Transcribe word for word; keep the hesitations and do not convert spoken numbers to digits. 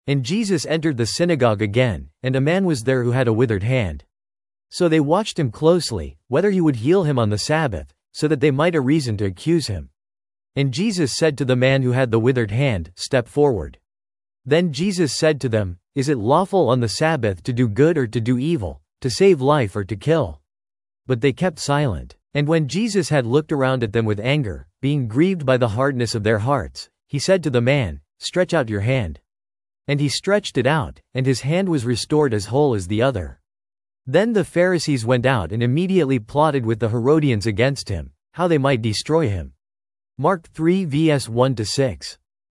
And Jesus entered the synagogue again, and a man was there who had a withered hand. So they watched him closely, whether he would heal him on the Sabbath, so that they might have reason to accuse him. And Jesus said to the man who had the withered hand, "Step forward." Then Jesus said to them, "Is it lawful on the Sabbath to do good or to do evil, to save life or to kill?" But they kept silent. And when Jesus had looked around at them with anger, being grieved by the hardness of their hearts, he said to the man, "Stretch out your hand." And he stretched it out, and his hand was restored as whole as the other. Then the Pharisees went out and immediately plotted with the Herodians against him, how they might destroy him. Mark three verses one to six.